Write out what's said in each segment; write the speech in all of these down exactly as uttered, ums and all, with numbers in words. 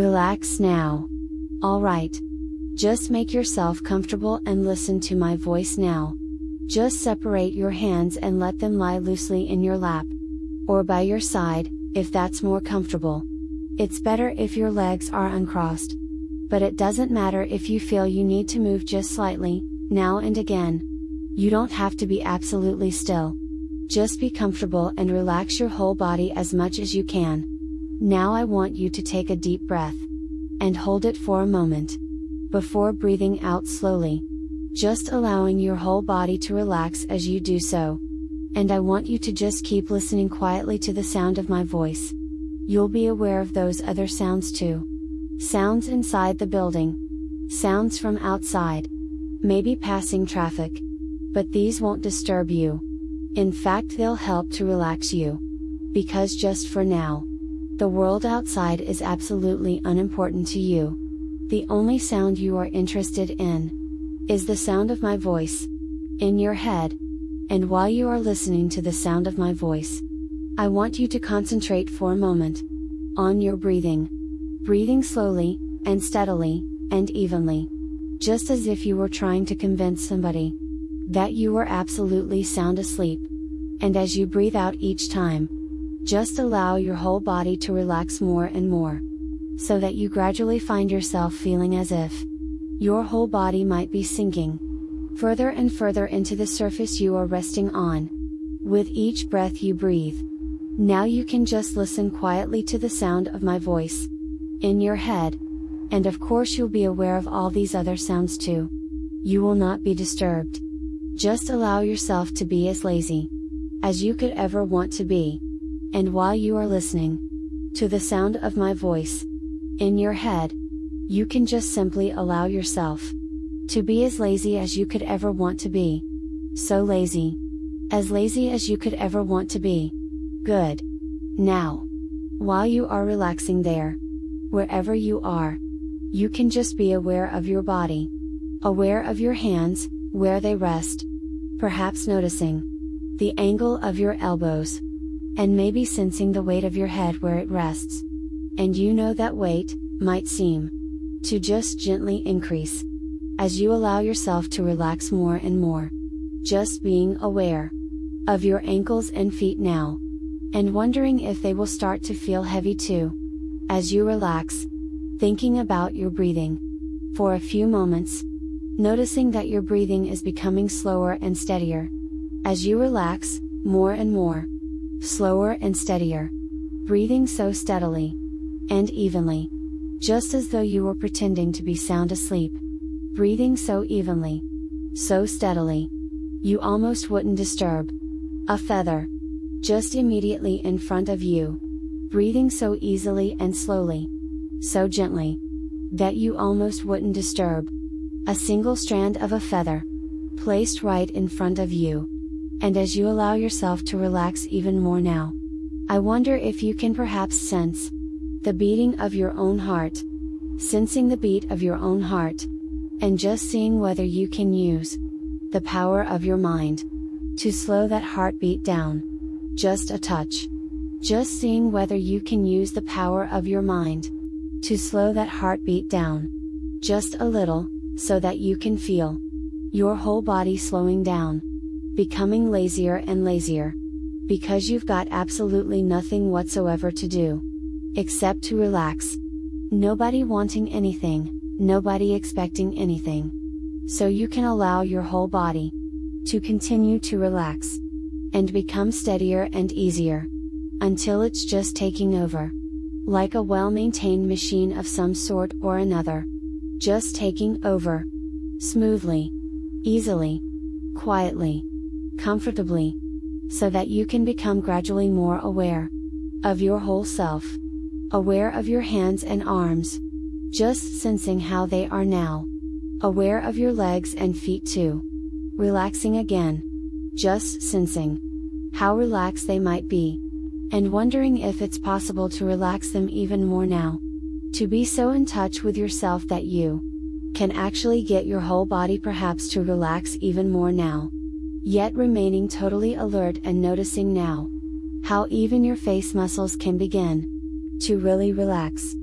Relax now. Alright. Just make yourself comfortable and listen to my voice now. Just separate your hands and let them lie loosely in your lap. Or by your side, if that's more comfortable. It's better if your legs are uncrossed. But it doesn't matter if you feel you need to move just slightly, now and again. You don't have to be absolutely still. Just be comfortable and relax your whole body as much as you can. Now I want you to take a deep breath. And hold it for a moment. Before breathing out slowly. Just allowing your whole body to relax as you do so. And I want you to just keep listening quietly to the sound of my voice. You'll be aware of those other sounds too. Sounds inside the building. Sounds from outside. Maybe passing traffic. But these won't disturb you. In fact, they'll help to relax you. Because just for now, the world outside is absolutely unimportant to you. The only sound you are interested in is the sound of my voice in your head. And while you are listening to the sound of my voice, I want you to concentrate for a moment on your breathing. Breathing slowly, and steadily, and evenly. Just as if you were trying to convince somebody that you were absolutely sound asleep. And as you breathe out each time, just allow your whole body to relax more and more. So that you gradually find yourself feeling as if your whole body might be sinking further and further into the surface you are resting on. With each breath you breathe. Now you can just listen quietly to the sound of my voice in your head. And of course you'll be aware of all these other sounds too. You will not be disturbed. Just allow yourself to be as lazy as you could ever want to be. And while you are listening to the sound of my voice in your head, you can just simply allow yourself to be as lazy as you could ever want to be. So lazy. As lazy as you could ever want to be. Good. Now, while you are relaxing there, wherever you are, you can just be aware of your body. Aware of your hands, where they rest. Perhaps noticing the angle of your elbows. And maybe sensing the weight of your head where it rests. And you know that weight might seem to just gently increase as you allow yourself to relax more and more. Just being aware of your ankles and feet now. And wondering if they will start to feel heavy too. As you relax, thinking about your breathing for a few moments. Noticing that your breathing is becoming slower and steadier. As you relax, more and more. Slower and steadier. Breathing so steadily and evenly. Just as though you were pretending to be sound asleep. Breathing so evenly. So steadily. You almost wouldn't disturb a feather. Just immediately in front of you. Breathing so easily and slowly. So gently. That you almost wouldn't disturb a single strand of a feather. Placed right in front of you. And as you allow yourself to relax even more now, I wonder if you can perhaps sense the beating of your own heart. Sensing the beat of your own heart. And just seeing whether you can use the power of your mind to slow that heartbeat down. Just a touch. Just seeing whether you can use the power of your mind to slow that heartbeat down. Just a little, so that you can feel your whole body slowing down. Becoming lazier and lazier. Because you've got absolutely nothing whatsoever to do except to relax. Nobody wanting anything, nobody expecting anything. So you can allow your whole body to continue to relax and become steadier and easier until it's just taking over. Like a well-maintained machine of some sort or another. Just taking over. Smoothly. Easily. Quietly. Comfortably. So that you can become gradually more aware of your whole self. Aware of your hands and arms. Just sensing how they are now. Aware of your legs and feet too. Relaxing again. Just sensing how relaxed they might be. And wondering if it's possible to relax them even more now. To be so in touch with yourself that you can actually get your whole body perhaps to relax even more now. Yet remaining totally alert and noticing now how even your face muscles can begin to really relax.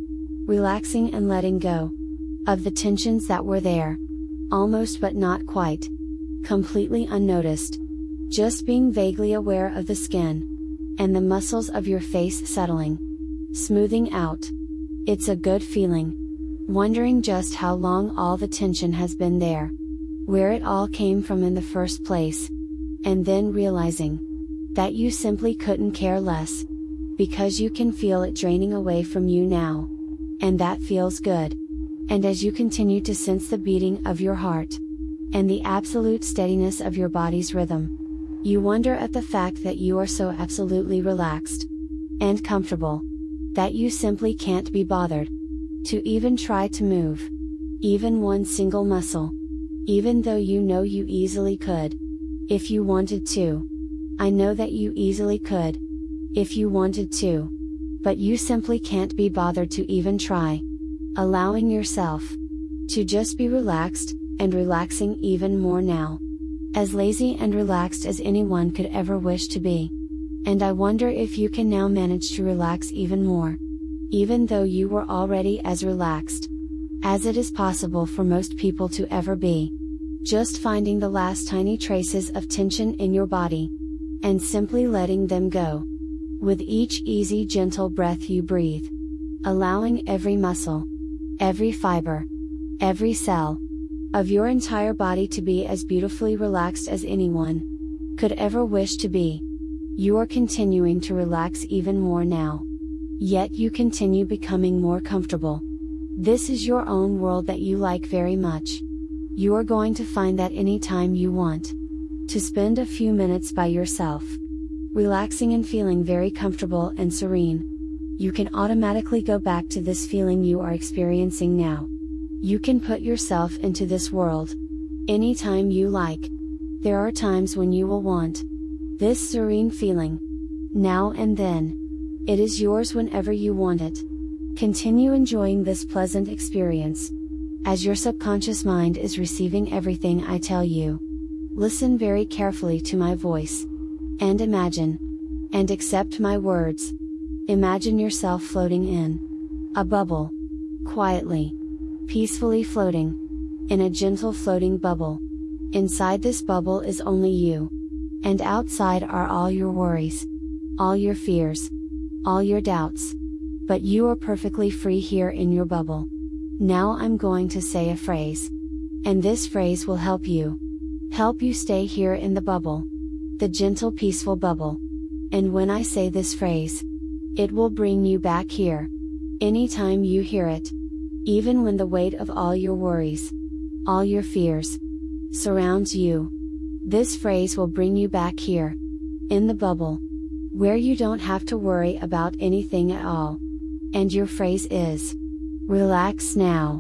relaxing and letting go of the tensions that were there, almost but not quite, completely unnoticed, just being vaguely aware of the skin and the muscles of your face settling, smoothing out. It's a good feeling, wondering just how long all the tension has been there, where it all came from in the first place, and then realizing that you simply couldn't care less, because you can feel it draining away from you now, and that feels good. And as you continue to sense the beating of your heart, and the absolute steadiness of your body's rhythm, you wonder at the fact that you are so absolutely relaxed and comfortable that you simply can't be bothered to even try to move even one single muscle, even though you know you easily could if you wanted to. I know that you easily could if you wanted to, but you simply can't be bothered to even try, allowing yourself to just be relaxed, and relaxing even more now. As lazy and relaxed as anyone could ever wish to be. And I wonder if you can now manage to relax even more, even though you were already as relaxed as it is possible for most people to ever be. Just finding the last tiny traces of tension in your body, and simply letting them go. With each easy, gentle breath you breathe, allowing every muscle, every fiber, every cell of your entire body to be as beautifully relaxed as anyone could ever wish to be. You are continuing to relax even more now. Yet you continue becoming more comfortable. This is your own world that you like very much. You are going to find that anytime you want to spend a few minutes by yourself, relaxing and feeling very comfortable and serene, you can automatically go back to this feeling you are experiencing now. You can put yourself into this world anytime you like. There are times when you will want this serene feeling, now and then. It is yours whenever you want it. Continue enjoying this pleasant experience, as your subconscious mind is receiving everything I tell you. Listen very carefully to my voice, and imagine, and accept my words. Imagine yourself floating in a bubble, quietly, peacefully floating, in a gentle floating bubble. Inside this bubble is only you, and outside are all your worries, all your fears, all your doubts. But you are perfectly free here in your bubble. Now I'm going to say a phrase, and this phrase will help you, help you stay here in the bubble, the gentle peaceful bubble. And when I say this phrase, it will bring you back here, anytime you hear it, even when the weight of all your worries, all your fears, surrounds you. This phrase will bring you back here, in the bubble, where you don't have to worry about anything at all. And your phrase is, relax now,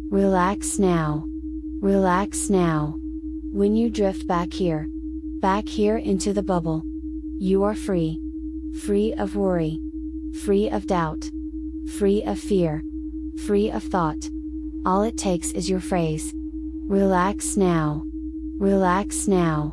relax now, relax now. When you drift back here, back here into the bubble, you are free, free of worry, free of doubt, free of fear, free of thought. All it takes is your phrase, relax now, relax now,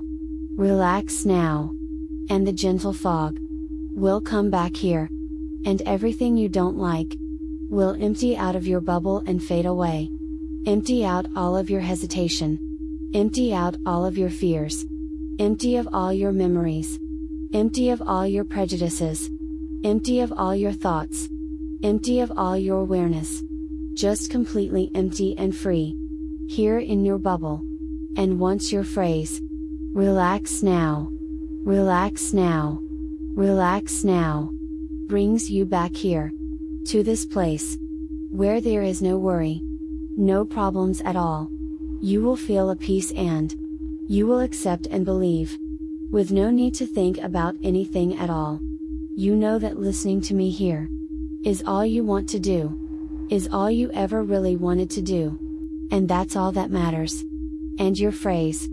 relax now, and the gentle fog will come back here, and everything you don't like will empty out of your bubble and fade away. Empty out all of your hesitation, empty out all of your fears, empty of all your memories, empty of all your prejudices, empty of all your thoughts, empty of all your awareness. Just completely empty and free, here in your bubble. And once your phrase, relax now, relax now, relax now, brings you back here, to this place, where there is no worry, no problems at all, you will feel a peace, and you will accept and believe, with no need to think about anything at all. You know that listening to me here is all you want to do, is all you ever really wanted to do, and that's all that matters. And your phrase,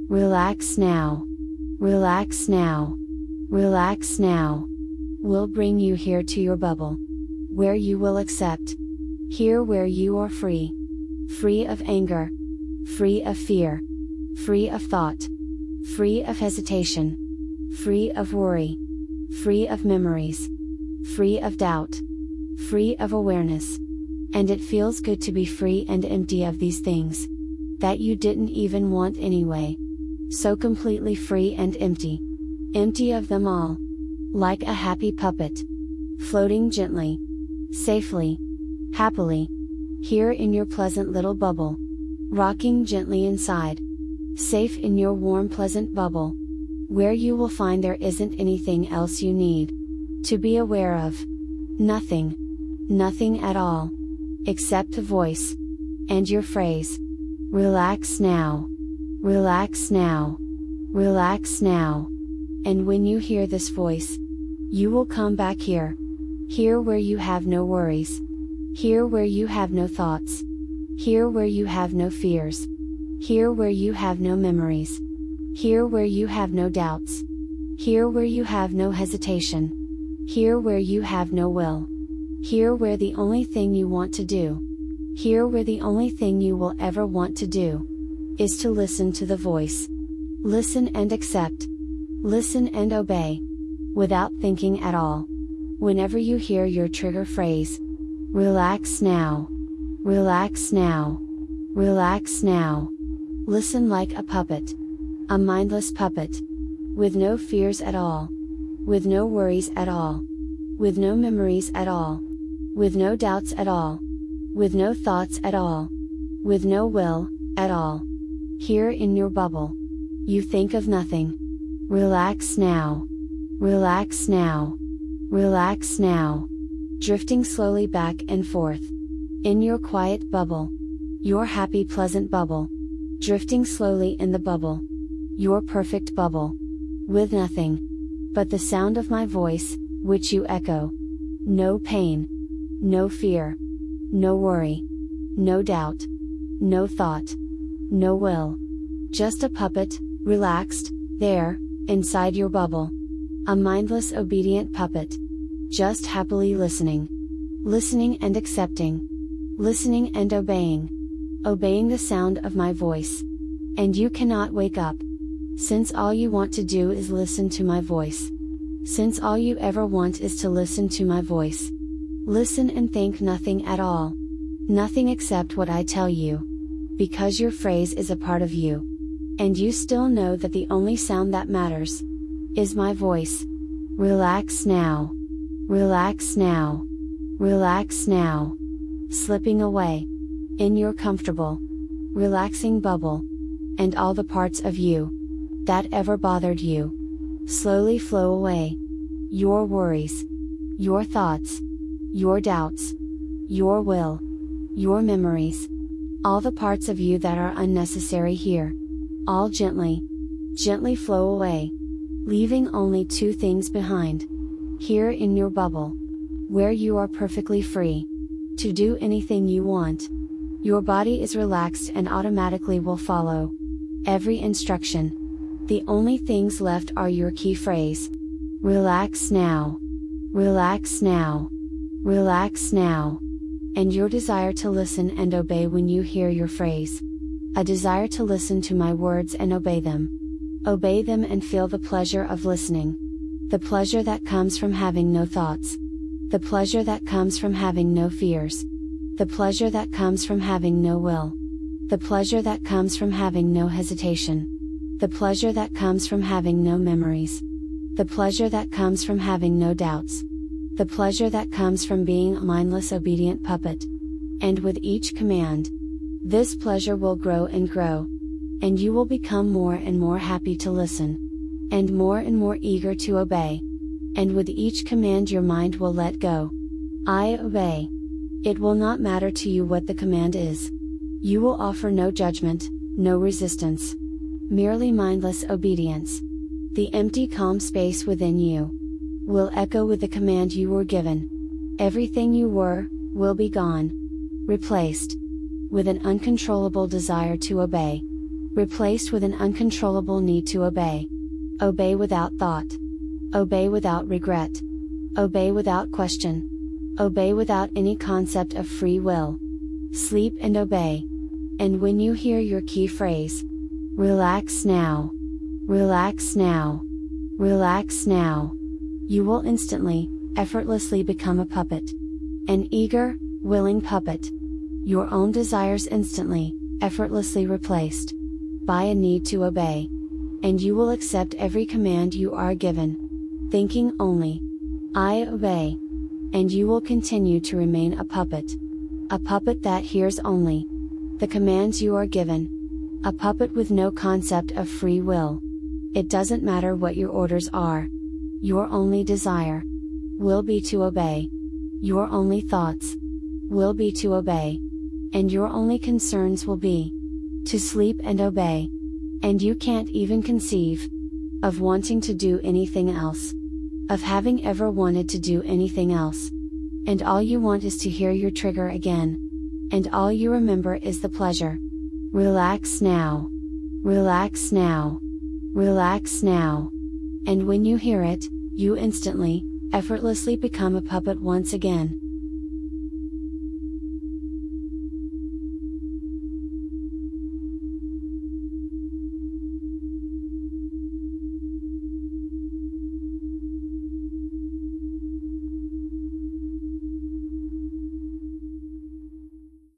relax now, relax now, relax now, will bring you here to your bubble, where you will accept, here where you are free, free of anger, free of fear, free of thought, free of hesitation, free of worry, free of memories, free of doubt, free of awareness. And it feels good to be free and empty of these things that you didn't even want anyway. So completely free and empty. Empty of them all. Like a happy puppet. Floating gently, safely, happily, here in your pleasant little bubble. Rocking gently inside. Safe in your warm pleasant bubble. Where you will find there isn't anything else you need to be aware of. Nothing. Nothing at all. Except the voice. And your phrase. Relax now. Relax now. Relax now. And when you hear this voice, you will come back here. Here where you have no worries. Here where you have no thoughts. Here where you have no fears. Here where you have no memories. Here where you have no doubts. Here where you have no hesitation. Here where you have no will. Here where the only thing you want to do. Here where the only thing you will ever want to do is to listen to the voice. Listen and accept. Listen and obey. Without thinking at all. Whenever you hear your trigger phrase. Relax now. Relax now. Relax now. Listen like a puppet. A mindless puppet. With no fears at all. With no worries at all. With no memories at all. With no doubts at all. With no thoughts at all. With no will, at all. Here in your bubble. You think of nothing. Relax now. Relax now. Relax now. Drifting slowly back and forth. In your quiet bubble. Your happy pleasant bubble. Drifting slowly in the bubble. Your perfect bubble. With nothing but the sound of my voice, which you echo. No pain. No fear. No worry. No doubt. No thought. No will. Just a puppet, relaxed, there, inside your bubble. A mindless obedient puppet. Just happily listening. Listening and accepting. Listening and obeying. Obeying the sound of my voice. And you cannot wake up. Since all you want to do is listen to my voice. Since all you ever want is to listen to my voice. Listen and think nothing at all. Nothing except what I tell you. Because your phrase is a part of you. And you still know that the only sound that matters is my voice. Relax now. Relax now. Relax now. Slipping away. In your comfortable, relaxing bubble. And all the parts of you that ever bothered you slowly flow away. Your worries. Your thoughts. Your doubts. Your will. Your memories. All the parts of you that are unnecessary here. All gently, gently flow away. Leaving only two things behind. Here in your bubble. Where you are perfectly free to do anything you want. Your body is relaxed and automatically will follow every instruction. The only things left are your key phrase. Relax now. Relax now. Relax now. And your desire to listen and obey when you hear your phrase. A desire to listen to my words and obey them. Obey them and feel the pleasure of listening. The pleasure that comes from having no thoughts. The pleasure that comes from having no fears. The pleasure that comes from having no will. The pleasure that comes from having no hesitation. The pleasure that comes from having no memories. The pleasure that comes from having no doubts. The pleasure that comes from being a mindless obedient puppet. And with each command, this pleasure will grow and grow. And you will become more and more happy to listen. And more and more eager to obey. And with each command your mind will let go. I obey. It will not matter to you what the command is. You will offer no judgment, no resistance. Merely mindless obedience. The empty calm space within you will echo with the command you were given. Everything you were, will be gone. Replaced with an uncontrollable desire to obey. Replaced with an uncontrollable need to obey. Obey without thought. Obey without regret. Obey without question. Obey without any concept of free will. Sleep and obey. And when you hear your key phrase, relax now. Relax now. Relax now. You will instantly, effortlessly become a puppet. An eager, willing puppet. Your own desires instantly, effortlessly replaced by a need to obey. And you will accept every command you are given, thinking only, I obey. And you will continue to remain a puppet. A puppet that hears only the commands you are given. A puppet with no concept of free will. It doesn't matter what your orders are. Your only desire will be to obey. Your only thoughts will be to obey. And your only concerns will be to sleep and obey. And you can't even conceive of wanting to do anything else. Of having ever wanted to do anything else. And all you want is to hear your trigger again. And all you remember is the pleasure. Relax now. Relax now. Relax now. And when you hear it, you instantly, effortlessly become a puppet once again.